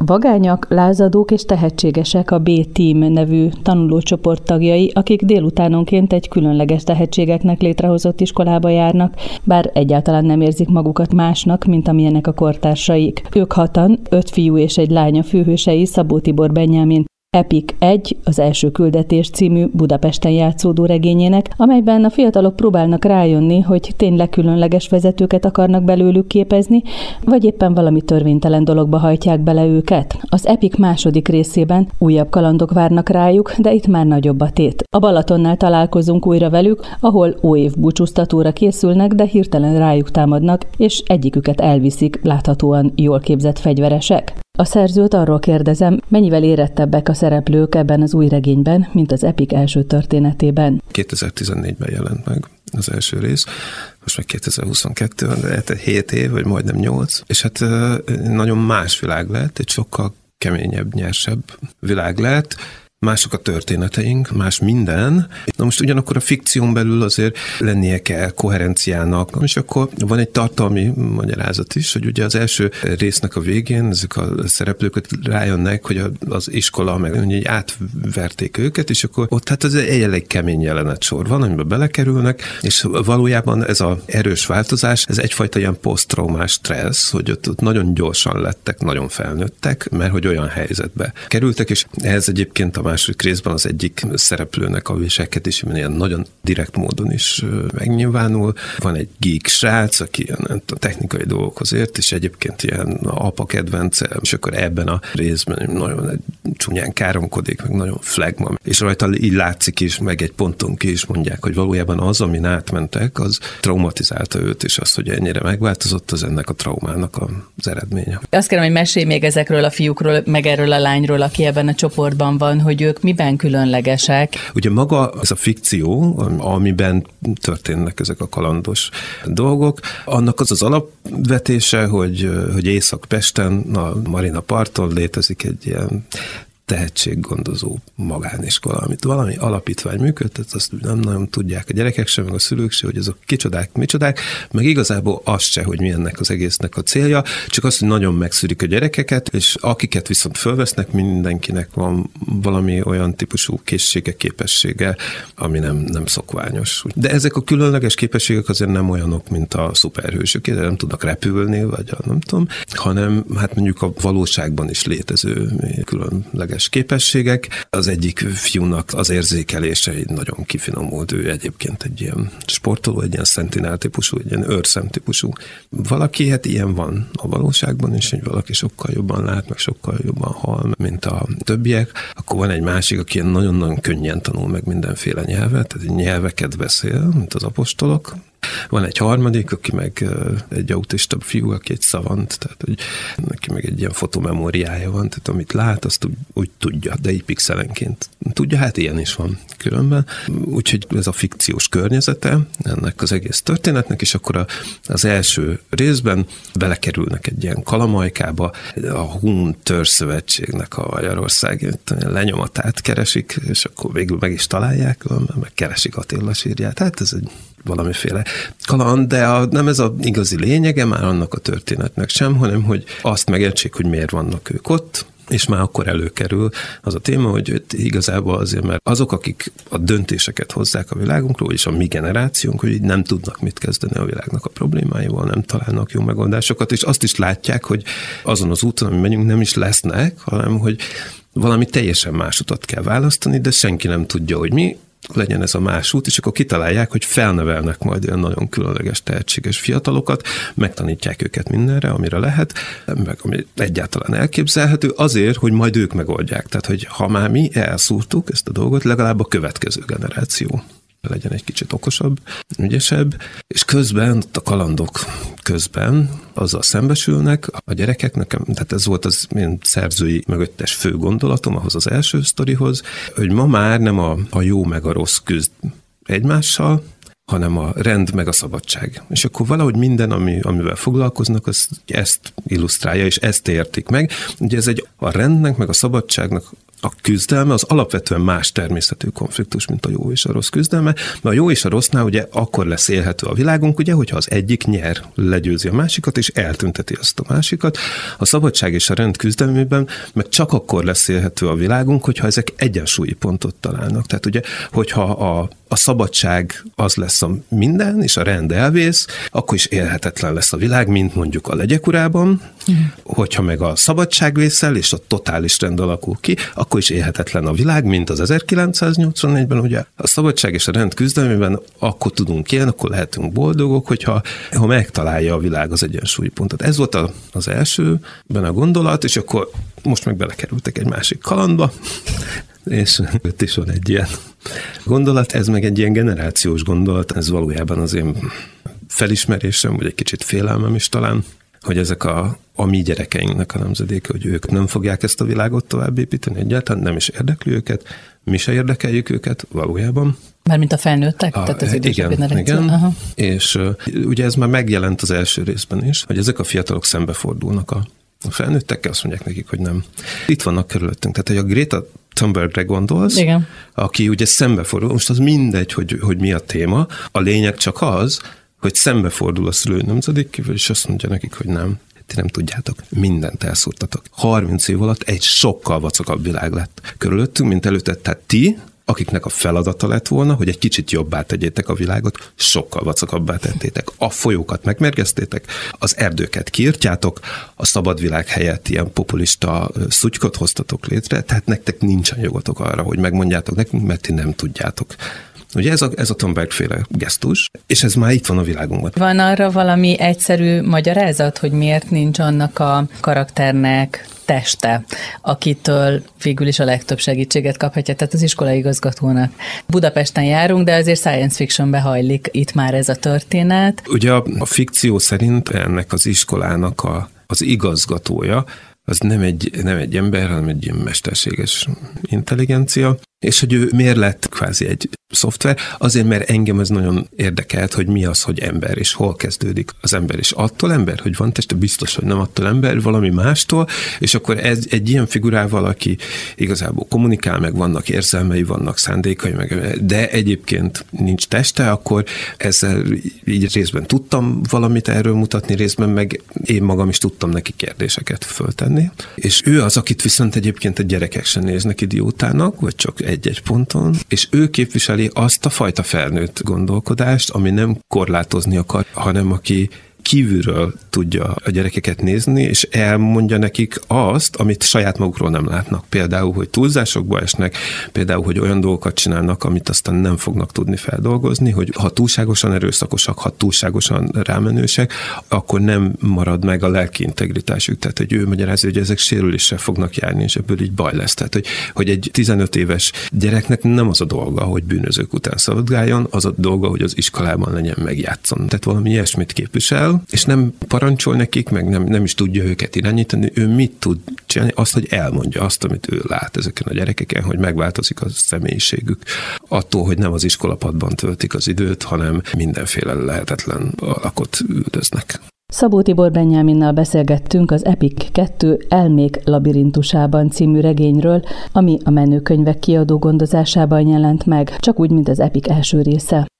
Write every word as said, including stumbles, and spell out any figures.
Vagányak, lázadók és tehetségesek a B-Team nevű tanulócsoport tagjai, akik délutánonként egy különleges tehetségeknek létrehozott iskolába járnak, bár egyáltalán nem érzik magukat másnak, mint amilyenek a kortársaik. Ők hatan, öt fiú és egy lánya főhősei Szabó Tibor Benyámin Epic egy, az első küldetés című Budapesten játszódó regényének, amelyben a fiatalok próbálnak rájönni, hogy tényleg különleges vezetőket akarnak belőlük képezni, vagy éppen valami törvénytelen dologba hajtják bele őket. Az Epic második részében újabb kalandok várnak rájuk, de itt már nagyobb a tét. A Balatonnál találkozunk újra velük, ahol óév búcsúztatóra készülnek, de hirtelen rájuk támadnak, és egyiküket elviszik láthatóan jól képzett fegyveresek. A szerzőt arról kérdezem, mennyivel érettebbek a szereplők ebben az új regényben, mint az Epic első történetében. kétezer-tizennégyben jelent meg az első rész, most meg kétezer-huszonkettő, de hát hét év, vagy majdnem nyolc, és hát nagyon más világ lett, egy sokkal keményebb, nyersebb világ lett, mások a történeteink, más minden. Na most ugyanakkor a fikción belül azért lennie kell koherenciának, és akkor van egy tartalmi magyarázat is, hogy ugye az első résznek a végén ezek a szereplőket rájönnek, hogy az iskola meg így átverték őket, és akkor ott hát ez egy elég kemény jelenetsor van, amiben belekerülnek, és valójában ez az erős változás, ez egyfajta ilyen poszttraumás stressz, hogy ott, ott nagyon gyorsan lettek, nagyon felnőttek, mert hogy olyan helyzetbe kerültek, és ehhez egyébként a második részben az egyik szereplőnek a viselkedésében ilyen nagyon direkt módon is megnyilvánul. Van egy geek srác, aki ilyen a technikai dolgokhoz ért, és egyébként ilyen apa kedvence, és akkor ebben a részben nagyon csúnyán káromkodik, meg nagyon flagma. És rajta így látszik is, meg egy ponton ki is mondják, hogy valójában az, amin átmentek, az traumatizálta őt, és az, hogy ennyire megváltozott, az ennek a traumának az eredménye. Azt kérem, hogy mesélj még ezekről a fiúkról, meg erről a lányról, aki ebben a csoportban van, hogy ők miben különlegesek? Ugye maga ez a fikció, amiben történnek ezek a kalandos dolgok, annak az az alapvetése, hogy, hogy Észak-Pesten, a Marina parton létezik egy ilyen tehetséggondozó magániskola, amit valami alapítvány működtet, azt nem nagyon tudják a gyerekek sem, meg a szülők sem, hogy azok kicsodák, micsodák, meg igazából az se, hogy mi ennek az egésznek a célja, csak azt, hogy nagyon megszűrik a gyerekeket, és akiket viszont fölvesznek, mindenkinek van valami olyan típusú készsége, képessége, ami nem, nem szokványos. De ezek a különleges képességek azért nem olyanok, mint a szuperhősök, de nem tudnak repülni, vagy a, nem tudom, hanem hát mondjuk a valóságban is létező különleges képességek. Az egyik fiúnak az érzékelése egy nagyon kifinomult, ő egyébként egy ilyen sportoló, egy ilyen sentinel típusú, egy ilyen őrszem típusú. Valaki, hát ilyen van a valóságban is, hogy valaki sokkal jobban lát, meg sokkal jobban hall, mint a többiek. Akkor van egy másik, aki nagyon-nagyon könnyen tanul meg mindenféle nyelvet, tehát nyelveket beszél, mint az apostolok. Van egy harmadik, aki meg egy autista fiú, aki egy szavant, tehát hogy neki meg egy ilyen fotomemóriája van, tehát amit lát, azt úgy, úgy tudja, de így pixelenként tudja, hát ilyen is van különben. Úgyhogy ez a fikciós környezete ennek az egész történetnek, és akkor a, az első részben belekerülnek egy ilyen kalamajkába, a Hun Törzszövetségnek a Magyarország lenyomatát keresik, és akkor végül meg is találják, meg keresik Attila sírját. Tehát ez egy valamiféle kaland, de a, nem ez az igazi lényege már annak a történetnek sem, hanem hogy azt megértsék, hogy miért vannak ők ott, és már akkor előkerül az a téma, hogy igazából azért, mert azok, akik a döntéseket hozzák a világunkról, és a mi generációnk, hogy így nem tudnak mit kezdeni a világnak a problémáival, nem találnak jó megoldásokat, és azt is látják, hogy azon az úton, ami megyünk, nem is lesznek, hanem hogy valami teljesen más utat kell választani, de senki nem tudja, hogy mi legyen ez a más út, és akkor kitalálják, hogy felnevelnek majd olyan nagyon különleges, tehetséges fiatalokat, megtanítják őket mindenre, amire lehet, meg ami egyáltalán elképzelhető, azért, hogy majd ők megoldják. Tehát, hogy ha már mi elszúrtuk ezt a dolgot, legalább a következő generáció legyen egy kicsit okosabb, ügyesebb, és közben, a kalandok közben azzal szembesülnek a gyerekek, nekem, tehát ez volt az én szerzői mögöttes fő gondolatom ahhoz az első sztorihoz, hogy ma már nem a, a jó meg a rossz küzd egymással, hanem a rend meg a szabadság. És akkor valahogy minden, ami, amivel foglalkoznak, az ezt illusztrálja, és ezt értik meg. Ugye ez egy a rendnek meg a szabadságnak a küzdelme az alapvetően más természetű konfliktus, mint a jó és a rossz küzdelme, mert a jó és a rossznál ugye akkor lesz élhető a világunk, ugye, hogyha az egyik nyer, legyőzi a másikat, és eltünteti azt a másikat. A szabadság és a rend küzdelmében meg csak akkor lesz élhető a világunk, hogyha ezek egyensúlyi pontot találnak. Tehát ugye, hogyha a a szabadság az lesz a minden, és a rend elvész, akkor is élhetetlen lesz a világ, mint mondjuk a Legyek urában. Mm. Hogyha meg a szabadság vészel, és a totális rend alakul ki, akkor is élhetetlen a világ, mint az ezerkilencszáznyolcvannégyben, ugye a szabadság és a rend küzdelmében akkor tudunk élni, akkor lehetünk boldogok, hogyha ha megtalálja a világ az egyensúlyi pontot. Ez volt a, az elsőben a gondolat, és akkor most meg belekerültek egy másik kalandba, és ott is van egy ilyen gondolat, ez meg egy ilyen generációs gondolat, ez valójában az én felismerésem, vagy egy kicsit félelmem is talán, hogy ezek a, a mi gyerekeinknek a nemzedéke, hogy ők nem fogják ezt a világot tovább építeni egyáltalán, nem is érdekli őket, mi se érdekeljük őket valójában. Mármint a felnőttek? A, tehát az idősebb generáció? Igen, Aha. És uh, ugye ez már megjelent az első részben is, hogy ezek a fiatalok szembefordulnak a A felnőttekkel, azt mondják nekik, hogy nem. Itt vannak körülöttünk. Tehát, hogy a Greta Thunbergre gondolsz, igen, aki ugye szembefordul, most az mindegy, hogy, hogy mi a téma, a lényeg csak az, hogy szembefordul a szülő nemzedékével, és azt mondja nekik, hogy nem. Ti nem tudjátok, mindent elszúrtatok. harminc év alatt egy sokkal vacakabb világ lett körülöttünk, mint előtte. Tehát ti, akiknek a feladata lett volna, hogy egy kicsit jobbá tegyétek a világot, sokkal vacakabbá tettétek. A folyókat megmérgeztétek, az erdőket kiirtjátok, a szabad világ helyett ilyen populista szutykot hoztatok létre, tehát nektek nincsen jogotok arra, hogy megmondjátok nekünk, mert ti nem tudjátok. Ugye ez a, ez a Thunberg-féle gesztus, és ez már itt van a világunkban. Van arra valami egyszerű magyarázat, hogy miért nincs annak a karakternek teste, akitől végül is a legtöbb segítséget kaphatja, tehát az iskolai igazgatónak. Budapesten járunk, de azért science fictionbe hajlik itt már ez a történet. Ugye a, a fikció szerint ennek az iskolának a, az igazgatója, az nem egy, nem egy ember, hanem egy ilyen mesterséges intelligencia, és hogy ő miért lett kvázi egy szoftver, azért, mert engem ez nagyon érdekelt, hogy mi az, hogy ember, és hol kezdődik az ember, és attól ember, hogy van teste, biztos, hogy nem attól ember, valami mástól, és akkor ez egy ilyen figurával, aki igazából kommunikál, meg vannak érzelmei, vannak szándékai, meg, de egyébként nincs teste, akkor ezzel így részben tudtam valamit erről mutatni, részben meg én magam is tudtam neki kérdéseket föltenni, és ő az, akit viszont egyébként a gyerekek sem néznek idiótának, vagy csak egy-egy ponton, és ő képviseli azt a fajta felnőtt gondolkodást, ami nem korlátozni akar, hanem aki kívülről tudja a gyerekeket nézni, és elmondja nekik azt, amit saját magukról nem látnak. Például, hogy túlzásokba esnek, például, hogy olyan dolgokat csinálnak, amit aztán nem fognak tudni feldolgozni, hogy ha túlságosan erőszakosak, ha túlságosan rámenősek, akkor nem marad meg a lelki integritásuk. Tehát, hogy ő magyarázza, hogy ezek sérüléssel fognak járni, és ebből így baj lesz. Tehát, hogy, hogy egy tizenöt éves gyereknek nem az a dolga, hogy bűnözők után szaladgáljon, az a dolga, hogy az iskolában legyen megjátszon. Tehát valami ilyesmit képvisel, és nem parancsol nekik, meg nem, nem is tudja őket irányítani, ő mit tud csinálni? Azt, hogy elmondja azt, amit ő lát ezeken a gyerekeken, hogy megváltozik a személyiségük. Attól, hogy nem az iskolapadban töltik az időt, hanem mindenféle lehetetlen alakot üldöznek. Szabó Tibor Benyáminnal beszélgettünk az Epic kettő Elmék labirintusában című regényről, ami a Menőkönyvek kiadó gondozásában jelent meg, csak úgy, mint az Epic első része.